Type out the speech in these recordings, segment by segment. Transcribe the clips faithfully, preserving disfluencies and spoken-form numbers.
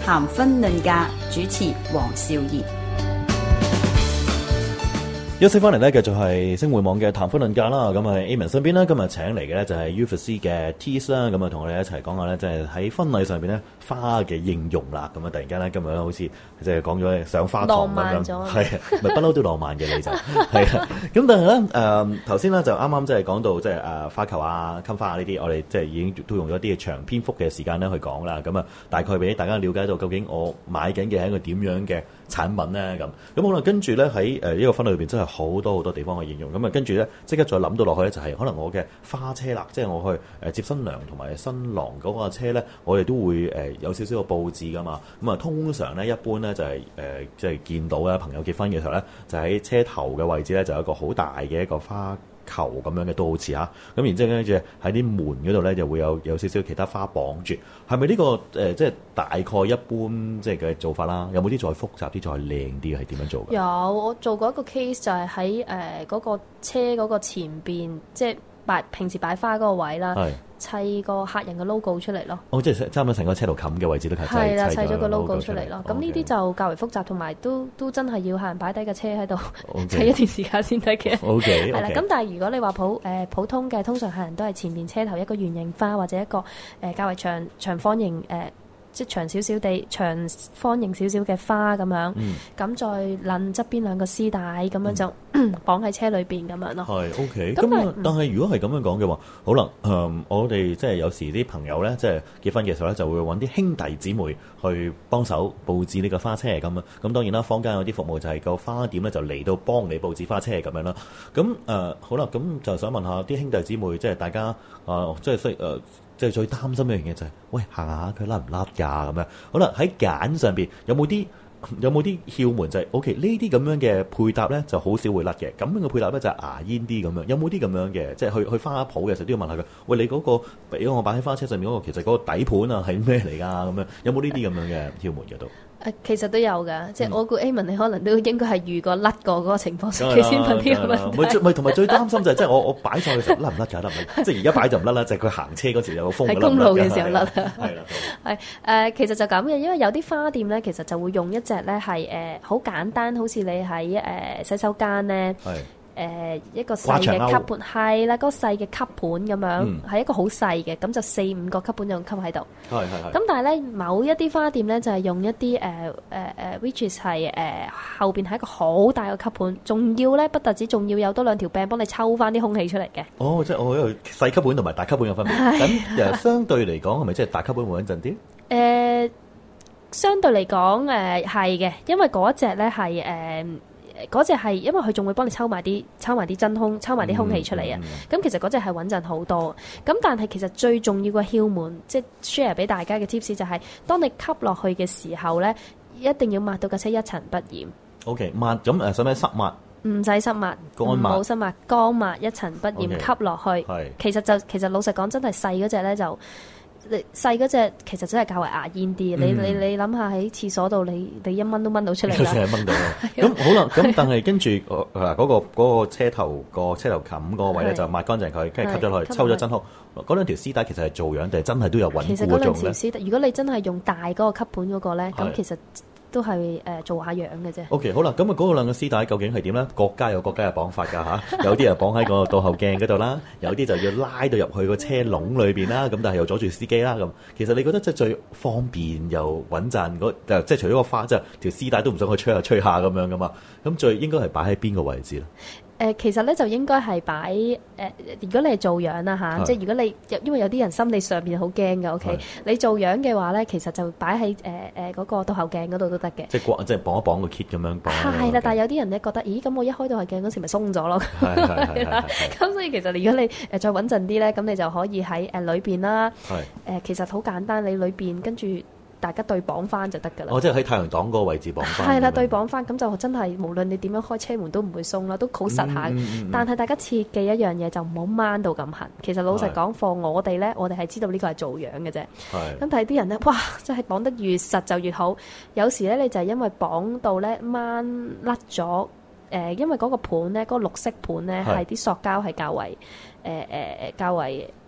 談婚論嫁，主持黃兆儀。 休息翻嚟咧，繼續係星匯網嘅談婚論嫁啦。咁啊 Amen 身邊咧，今日請嚟嘅咧就係 U F C 嘅 Tees 啦。咁啊，同我哋一齊講下咧，即係喺婚禮上邊咧花嘅應用啦。咁啊，突然間咧今日咧好似即係講咗上花堂咁樣，係啊，咪不嬲都浪漫嘅你就係啊。咁但係咧誒頭先咧就啱啱即係講到即係誒花球啊、襟花啊呢啲，我哋即係已經都用咗啲長篇幅嘅時間咧去講啦。咁啊，大概俾大家了解到究竟我買緊嘅係一個點樣嘅產品咧咁。咁可能跟住咧喺誒呢個婚禮裏邊真係好多好多地方去應用，咁啊跟住咧即刻再諗到落去咧就係可能我嘅花車啦，即係我去誒接新娘同埋新郎嗰個車咧，我哋都會誒有少少嘅佈置噶嘛。咁啊通常咧一般咧就係誒即係見到咧朋友結婚嘅時候咧，就喺車頭嘅位置咧就有一個好大嘅一個花球咁樣嘅都好似嚇，咁然之後跟住喺啲門嗰度咧就會有有少少其他花綁住，係咪呢個誒、呃、即係大概一般即係嘅做法啦？有冇啲再複雜啲、再靚啲係點樣做嘅？ 有，我做過一個 case 就係喺誒嗰個車嗰個前邊，即係擺平時擺花嗰個位啦，砌個客人嘅 logo 出嚟咯。 哦，即係差唔多成個車頭冚嘅位置都係係啦，砌咗個 logo 出嚟咯。咁呢啲 Okay. 就較為複雜，同埋都都真係要客人擺低架車喺度砌一段時間先得嘅。 O K， 係啦。咁但係如果你話普誒、呃、普通嘅，通常客人都係前面車頭一個圓形花或者一個誒、呃、較為長長方形誒。呃即係長少少地長方形少少嘅花咁樣，咁、嗯、再攬側邊兩個絲帶咁樣就、嗯、綁喺車裏邊咁樣咯。 係 OK，咁啊，但係如果係咁樣講嘅話，好啦，誒、嗯，我哋即係有時啲朋友咧，即係結婚嘅時候咧，就會揾啲兄弟姊妹去幫手佈置呢個花車咁啊。咁當然啦，坊間有啲服務就係個花店咧就嚟到幫你佈置花車咁樣啦。咁誒、呃、好啦，咁就想問下啲兄弟姊妹，即係大家啊、呃，即係識誒。呃即係最擔心一樣嘢就係、是，喂行下佢甩唔甩㗎咁樣。好啦，喺揀上邊有冇啲有冇啲竅門就係、是、，OK 呢啲咁樣嘅配搭咧就好少會甩嘅。咁樣嘅配搭咧就係牙煙啲咁樣。有冇啲咁樣嘅？即係去去花鋪嘅時候都要問下佢，喂你嗰、那個俾我擺喺花車上面嗰、那個，其實嗰個底盤啊係咩嚟㗎？咁樣有冇呢啲咁樣嘅竅門嘅都？ 誒其實都有㗎，即係我估 Amen 你可能都應該係遇過甩過嗰個情況，佢先問呢個問題。 唔係唔係，同埋最擔心就係即係我我擺上去時候甩唔甩㗎？得唔得？即係而家擺就唔甩啦，就係佢行車嗰時有個風。 喺公路嘅時候甩啊。 係啦。 係誒，其實就咁嘅，因為有啲花店咧，其實就會用一隻咧係誒好簡單，好似你喺誒洗手間咧。係。誒、呃、一個細嘅吸盤係啦，嗰、那個細嘅吸盤咁樣，係、嗯、一個好細嘅，咁就四五個吸盤就吸喺度。係係係。咁但係咧，某一啲花店咧就係、是、用一啲誒誒誒 which is 係誒、呃、後邊係一個好大嘅吸盤，仲要咧不特止，仲要有多兩條柄幫你抽翻啲空氣出嚟嘅。哦，即係我呢個細吸盤同埋大吸盤有分別。咁誒相對嚟講係咪即係大吸盤會穩陣啲？誒、呃，相對嚟講誒係嘅，因為嗰一隻咧係誒。嗰隻係因為佢仲會幫你抽埋啲抽埋啲真空抽埋啲空氣出嚟啊！咁、嗯嗯、其實嗰隻係穩陣好多。咁但係其實最重要嘅竅門，即係 share 俾大家嘅 tips 就係、是，當你吸落去嘅時候咧，一定要抹到架車一塵不染。O.K. 抹咁誒，使唔使濕抹？唔使濕抹，乾抹，冇濕抹，乾抹一塵不染、okay. 吸落去。係。其實就其實老實講，真係細嗰隻咧就。你細嗰隻其實真係較為牙煙啲、嗯，你你你諗下喺廁所度，你你一蚊都掹到出嚟啦。成日掹到。咁好啦，咁但係跟住誒嗰個嗰、嗰個車頭、嗰個車頭冚嗰個位咧就抹乾淨佢，跟住吸咗落去，抽咗真空。嗰兩條絲帶其實係做樣定係真係都有穩固嗰種咧？其實嗰兩條絲帶，如果你真係用大嗰個吸盤嗰個咧，咁其實。都係誒、呃、做下樣嘅啫。O、okay, K 好啦，咁啊嗰個兩個絲帶究竟係點咧？各家有各家嘅綁法㗎嚇，有啲啊綁喺個倒後鏡嗰度啦，有啲就要拉到入去個車籠裏邊啦，咁但係又阻住司機啦咁。其實你覺得即係最方便又穩陣嗰，即係除咗個花，即係條絲帶都唔想去吹下吹下咁樣噶嘛。咁最應該係擺喺邊個位置咧？誒、呃、其實咧就應該係擺誒，如果你係做樣啦嚇，即係如果你因為有啲人心理上邊好驚嘅 ，OK，你做樣嘅話咧，其實就擺喺誒誒嗰個倒後鏡嗰度都得嘅。即係掛，即係綁一綁個 kit 咁樣綁。係啦，但係有啲人咧覺得，咦咁我一開到後鏡嗰時咪鬆咗咯。係係係。咁所以其實如果你誒再穩陣啲咧，咁你就可以喺誒裏邊啦。係。誒、呃、其實好簡單，你裏邊跟住。大家對綁翻就得㗎啦。哦，即係喺太陽擋嗰個位置綁翻。係啦，對綁翻咁就真係無論你點樣開車門都唔會鬆啦，都好實下。嗯嗯嗯、但係大家切記一樣嘢，就唔好掹到咁痕。其實老實講，貨我哋咧，我哋係知道呢個係做樣嘅啫。係。咁但係啲人咧，哇！真係綁得越實就越好。有時咧，你就係因為綁到咧掹甩咗。誒，因為嗰個盤咧，嗰、嗰個綠色盤咧係啲塑膠係較為誒誒誒較為。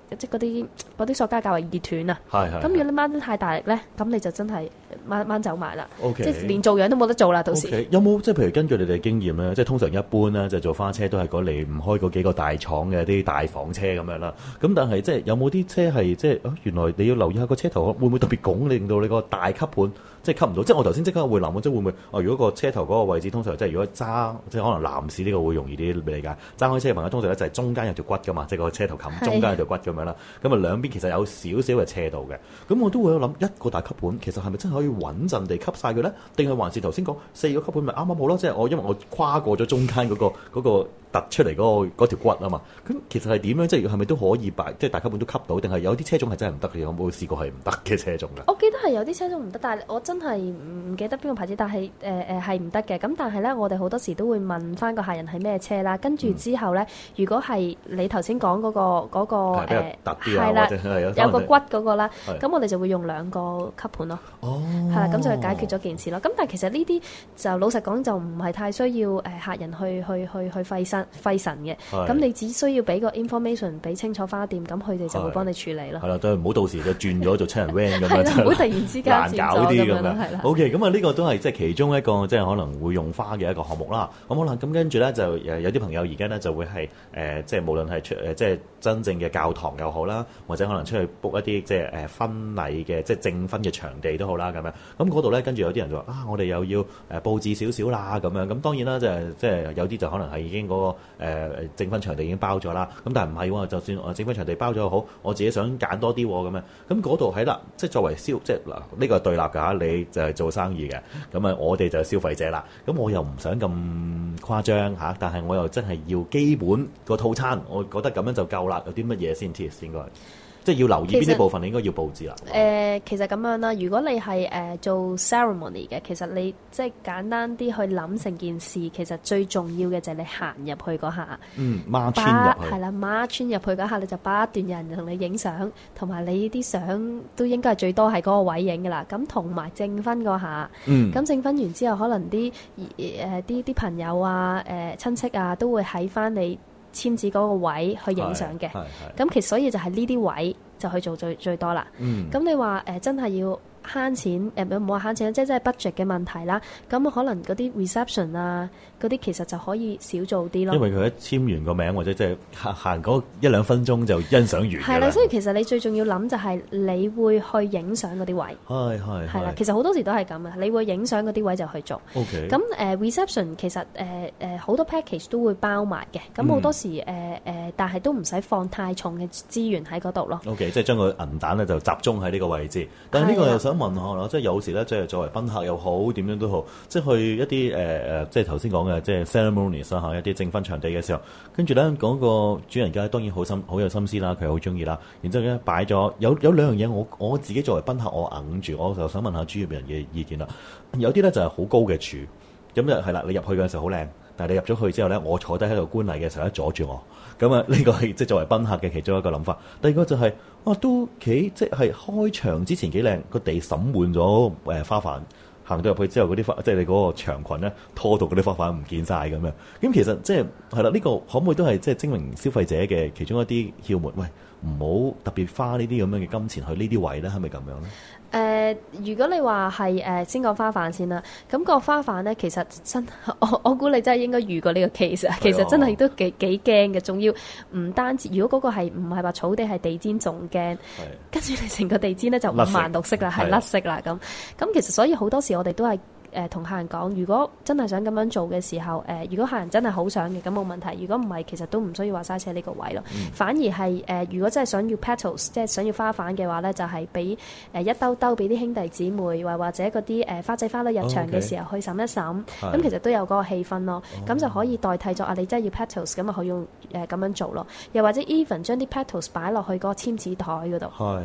即係嗰啲嗰啲塑膠較為易斷啊。 係係。 咁如果你掹得太大力咧，咁你就真係掹掹走埋啦。 Okay. 即係連做樣都冇得做啦，到時。 Okay. 有冇即係譬如根據你哋經驗咧，即係通常一般咧就做花車都係嗰離唔開嗰幾個大廠嘅啲大房車咁樣啦。咁但係即係有冇啲車係即係啊？原來你要留意下個車頭會唔會特別拱，令到你個大吸盤即係吸唔到？即係我頭先即刻會諗，即係會唔會啊？如果個車頭嗰個位置通常即係如果揸即係可能男士呢個會容易啲理解，揸開車嘅朋友通常咧就係中間有條骨噶嘛，即係個車頭冚中間有條骨咁樣啦。咁啊兩邊其實有少少嘅斜度嘅。咁我都會諗一個大吸盤其實係咪真係可以穩陣地吸晒佢咧？定係還是頭先講四個吸盤咪啱啱好咯？即係我因為我跨過咗中間嗰個嗰個突出嚟嗰個嗰條骨啊嘛。咁其實係點樣？即係係咪都可以擺即係大吸盤都吸到？定係有啲車種係真係唔得嘅？有冇試過係唔得嘅車種㗎？ 我記得係有啲車種唔得，但係我真係唔記得邊個牌子，但係誒誒係唔得嘅。咁但係咧，我哋好多時都會問翻個客人係咩車啦。跟住之後咧，嗯、如果係你頭先講嗰個嗰、嗰個誒係啦，有個骨嗰個啦，咁我哋就會用兩個吸盤咯。哦，係啦，咁就解決咗件事咯。咁但係其實呢啲就老實講就唔係太需要誒客人去去去去費神費神嘅。咁你只需要俾個 information 俾清楚花店，咁佢哋就會幫你處理咯。係啦，都唔好到時就轉咗做七人 van 咁樣， 唔好突然之間難搞啲咁樣。 係啦。 OK，咁啊呢個都係即係其中一個即係可能會用花嘅一個項目啦。咁好啦，咁跟住咧就誒有啲朋友而家咧就會係誒、呃、即係無論係出誒即係真正嘅教堂又好啦，或者可能出去 book 一啲即係誒婚禮嘅即係證婚嘅場地都好啦咁樣。咁嗰度咧跟住有啲人就話啊，我哋又要誒佈置少少啦咁樣。咁當然啦，就係即係有啲就可能係已經嗰、那個誒、呃、證婚場地已經包咗啦。咁但係唔係喎，就算我證婚場地包咗好，我自己想揀多啲咁樣。咁嗰度喺啦，即係作為消即係嗱呢個係對立㗎嚇，你就係做生意嘅，咁啊我哋就係消費者啦。咁我又唔想咁誇張嚇，但係我又真係要基本個套餐，我覺得咁樣就夠啦。有啲乜嘢先 tips 應該？即係要留意邊啲部分，你應該要佈置啦。 誒、呃，其實咁樣啦，如果你係誒、呃、做 ceremony 嘅，其實你即係簡單啲去諗成件事，其實最重要嘅就係你行入去嗰下。 嗯，march 入去。 係啦，march 入去嗰下，你就不斷有人同你影相，同埋你啲相都應該係最多係嗰個位影㗎啦。咁同埋證婚嗰下，嗯，咁證婚完之後，可能啲誒啲啲朋友啊、誒、呃、親戚啊，都會喺翻你簽字嗰個位去影相嘅，咁其實所以就係呢啲位就去做最最多啦。咁、嗯、你話誒、呃、真係要慳錢誒，唔好話慳錢，即係即係 budget 嘅問題啦。咁可能嗰啲 reception 啊，嗰啲其實就可以少做啲咯。因為佢一簽完個名或者即係行行嗰一兩分鐘就欣賞完。 係啦，所以其實你最重要諗就係你會去影相嗰啲位。 係係係啦，其實好多時都係咁啊，你會影相嗰啲位就去做。 OK。 咁誒 reception 其實誒誒好多 package 都會包埋嘅。咁好多時誒誒、嗯呃，但係都唔使放太重嘅資源喺嗰度咯。 OK，即係將個銀彈咧就集中喺呢個位置。但係呢個又想問下啦，即係有時咧，即係作為賓客又好，點樣都好，即係去一啲誒誒，即係頭先講嘅，即係 ceremonies 啦嚇，一啲證婚場地嘅時候，跟住咧嗰個主人家當然好心好有心思啦，佢好中意啦。然之後咧擺咗有有兩樣嘢，我我自己作為賓客，我硬住，我就想問下專業人嘅意見啦。有啲咧就係好高嘅柱，咁就係啦，你入去嘅時候好靚，但係你入咗去之後咧，我坐低喺度觀禮嘅時候咧阻住我，咁啊呢個係即係作為賓客嘅其中一個諗法。第二個就係、是。哇、啊，都幾即係開場之前幾靚，個地灑滿咗誒花瓣，行到入去之後嗰啲花，即係你嗰個長裙咧拖到嗰啲花瓣唔見晒咁樣。咁其實即係係啦，呢、這個可唔可以都係即係精明消費者嘅其中一啲竅門？喂，唔好特別花呢啲咁樣嘅金錢去呢啲位咧，係咪咁樣咧？ 誒、呃，如果你話係誒先講花瓣先啦，咁、那個花瓣咧其實真，我我估你真係應該遇過呢個 case 啊，其實真係都幾幾驚嘅，仲要唔單止，如果嗰個係唔係話草地係地氈仲驚，跟住你成個地氈咧就五顏六色啦，係甩色啦咁，咁其實所以好多時我哋都係。誒同客人講，如果真係想咁樣做嘅時候，誒、呃、如果客人真係好想嘅，咁冇問題。如果唔係，其實都唔需要話嘥車呢個位咯、嗯。反而係誒、呃，如果真係想要 petals，即係想要花瓣嘅話咧，就係俾誒一兜兜俾啲兄弟姊妹，或或者嗰啲誒花仔花女入場嘅時候去審一審，咁、哦 okay. 其實都有嗰個氣氛咯。咁、哦、就可以代替咗啊！你真係要 petals，咁啊可以用誒咁樣做咯。又或者 even 將啲 petals 擺落去嗰個簽紙台嗰度。係。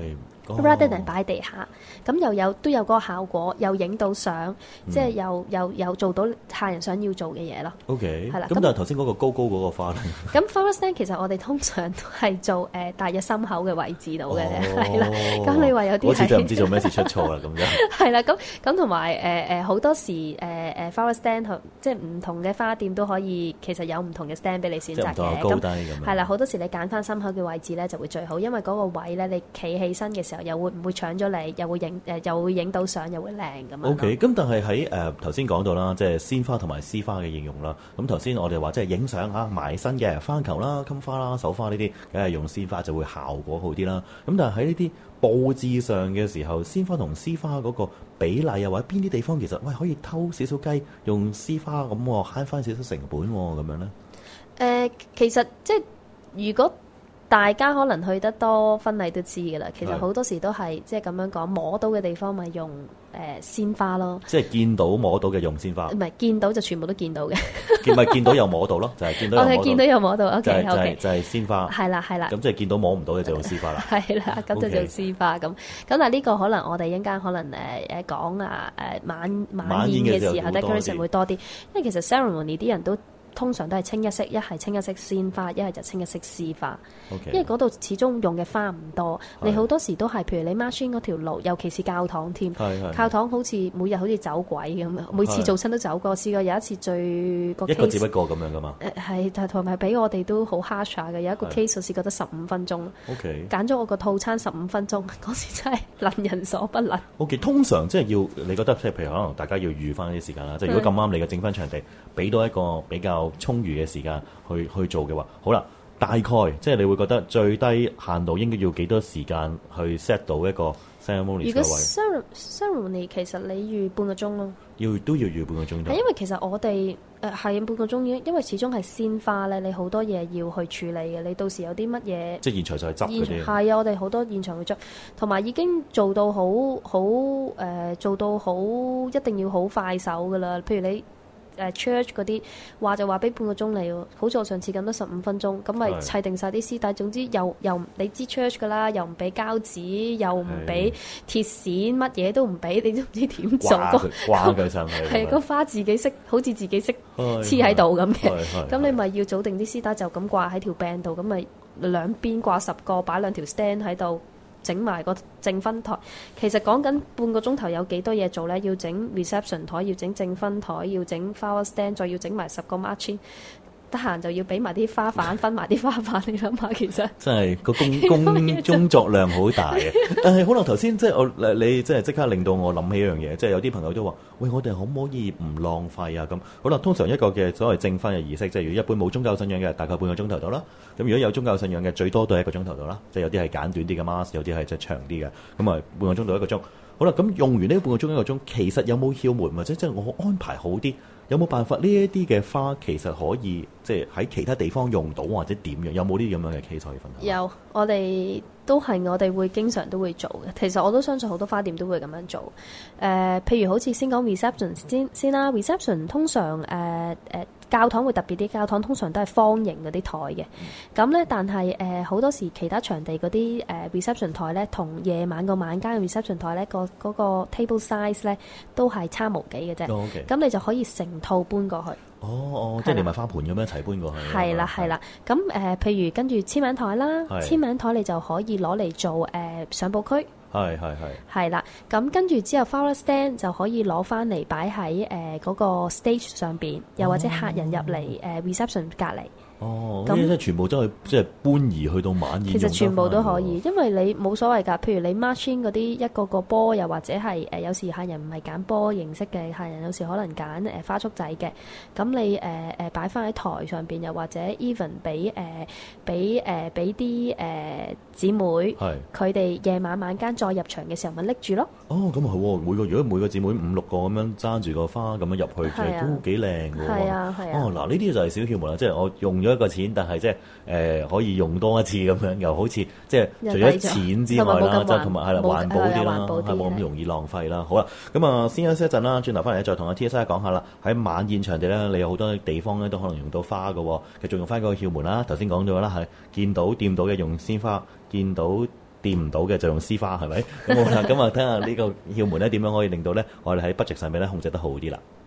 rather than 擺喺地下，咁又有都有嗰個效果，又影到相，即係又又又做到客人想要做嘅嘢咯。 OK， 係啦。 咁但係頭先嗰個高高嗰個花咧， 咁 flower stand 其實我哋通常都係做誒大約心口嘅位置度嘅，係啦。咁你話有啲嗰次就唔知做咩事出錯啦咁樣。 係啦，咁咁同埋誒誒好多時誒誒 flower stand 即係唔同嘅花店都可以，其實有唔同嘅 stand 俾你選擇嘅。 高低咁樣。 係啦，好多時你揀翻心口嘅位置咧就會最好，因為嗰個位咧你企起身嘅時候又會唔會搶咗你，又會影誒又會影到相，又會靚咁樣。 OK，咁但係喺誒頭先講到啦，即係鮮花同埋絲花嘅應用啦。咁頭先我哋話即係影相啊，埋身嘅花球啦、襟花啦、手花呢啲，梗係用鮮花就會效果好啲啦。咁但係喺呢啲佈置上嘅時候，鮮花同絲花嗰個比例啊，或者邊啲地方其實喂可以偷少少雞，用絲花咁慳翻少少成本咁樣咧？誒、 呃，其實即係如果大家可能去得多婚禮都知㗎啦，其實好多時都係即係咁樣講，摸到嘅地方咪用誒鮮花咯。即係見到摸到嘅用鮮花。唔係見到就全部都見到嘅。 見咪見到又摸到咯，就係見到又摸到。 我哋見到又摸到 ，OK 就係 OK。 就係鮮花。 係啦係啦。 咁即係見到摸唔到嘅就用絲花啦。 係啦，咁就做絲花咁。咁但係呢個可能我哋一陣間可能誒誒講啊誒晚晚宴嘅時候 decoration 會多啲，因為其實 ceremony 啲人都通常都係清一色，一係清一色鮮花，一係就清一色絲花。 Okay. 因為嗰度始終用嘅花唔多，你好多時都係譬如你 march in 嗰條路，尤其是教堂添，教堂好似每日好似走鬼咁，每次做親都走過。我試過有一次最個 case, 一個只不過咁樣噶嘛。誒係，但係同埋俾我哋都好 harsh 嘅，有一個 case 我試覺得十五分鐘。 OK， 揀咗我個套餐十五分鐘，嗰時真係能人所不能。 OK，通常即係要你覺得即係譬如可能大家要預翻啲時間啦，即係如果咁啱你嘅整婚場地俾到一個比較充裕嘅時間去去做嘅話，好啦。大概即係你會覺得最低限度應該要幾多時間去 set 到一個 ceremony 如果嘅位 ceremony 其實你預半個鐘咯， 要都要預半個鐘。係因為其實我哋誒係半個鐘，因為始終係鮮花咧，你好多嘢要去處理嘅。你到時有啲乜嘢， 即係現場就係執嗰啲。 係啊，我哋好多現場去執，同埋已經做到好好誒，做到好一定要好快手噶啦。譬如你。誒 church 嗰啲話就話俾半個鐘你喎，好似我上次咁都十五分鐘，咁咪砌定晒啲絲帶。總之又又你知 church 噶啦，又唔俾膠紙，又唔俾鐵線，乜嘢都唔俾，你都唔知點做。 掛佢上去。 係個花自己識，好似自己識黐喺度咁嘅。咁你咪要組定啲絲帶，就咁掛喺條 band 度，咁咪兩邊掛十個，擺兩條 stand 喺度。整埋個證婚台，其實講緊半個鐘頭有幾多嘢做呢？要整 reception 台，要整證婚台，要整 flower stand，再要整埋十個 marching。得閒就要俾埋啲花瓣，分埋啲花瓣，你諗下其實真係個工工工作量好大嘅。但係可能頭先即係我你即係即刻令到我諗起一樣嘢，即係有啲朋友都話：喂，我哋可唔可以唔浪費啊？咁好啦，通常一個嘅所謂證婚嘅儀式，即係如果一般冇宗教信仰嘅，大概半個鐘頭到啦。咁如果有宗教信仰嘅，最多都係一個鐘頭到啦。即係有啲係簡短啲嘅 mass，有啲係即係長啲嘅。咁啊，半個鐘到一個鐘。好啦，咁用完呢半個鐘一個鐘，其實有冇竅門或者即係我安排好啲？有冇辦法呢一啲嘅花其實可以即係喺其他地方用到或者點樣？有冇呢啲咁樣嘅 case 可以分享？ 有，我哋都係我哋會經常都會做嘅。其實我都相信好多花店都會咁樣做。誒、呃，譬如好似先講 reception 先先啦。reception 通常誒誒、呃呃、教堂會特別啲，教堂通常都係方形嗰啲台嘅。咁咧、嗯，但係誒好多時其他場地嗰啲誒 reception 台咧，同夜晚個晚間嘅 reception 台咧，個嗰個 table size 咧都係差無幾嘅啫。咁、oh, okay. 你就可以成套搬過去。哦哦，即係連埋花盆咁樣一齊搬過去。 係啦係啦，咁誒、呃，譬如跟住簽名台啦，簽名台你就可以攞嚟做誒、呃、相簿區。係係係。係啦，咁跟住之後 flower stand 就可以攞翻嚟擺喺誒嗰個 stage 上邊，又或者客人入嚟誒、呃、reception 隔離。哦，咁即係全部都係即係搬移去到晚宴。 其實全部都可以，因為你冇所謂㗎。譬如你 march in 嗰啲一個個波，又或者係誒、呃、有時客人唔係揀波形式嘅，客人有時可能揀誒、呃、花束仔嘅。咁你誒誒擺翻喺台上邊，又或者 even 俾誒俾誒俾啲誒姊妹，佢哋夜晚晚間再入場嘅時候咪拎住咯。 哦，咁啊係，每個如果每個姊妹五六個咁樣揸住個花咁樣入去，其實都幾靚㗎喎。係啊係啊。哦，嗱呢啲就係小竅門啦，即係我用咗一個錢，但係即係誒可以用多一次咁樣，又好似即係除咗錢之外啦，即係同埋係啦環保啲啦，係冇咁容易浪費啦。好啦，咁啊先休息一陣啦，轉頭翻嚟再同阿 T S I 講下啦。喺晚宴場地咧，你有好多地方咧都可能用到花㗎，繼續用翻嗰個竅門啦。頭先講咗啦，係見到掂到嘅用鮮花，見到掂唔到嘅就用絲花係咪？咁好啦，咁啊睇下呢個竅門咧點樣可以令到咧我哋喺 budget 上面咧控制得好啲啦。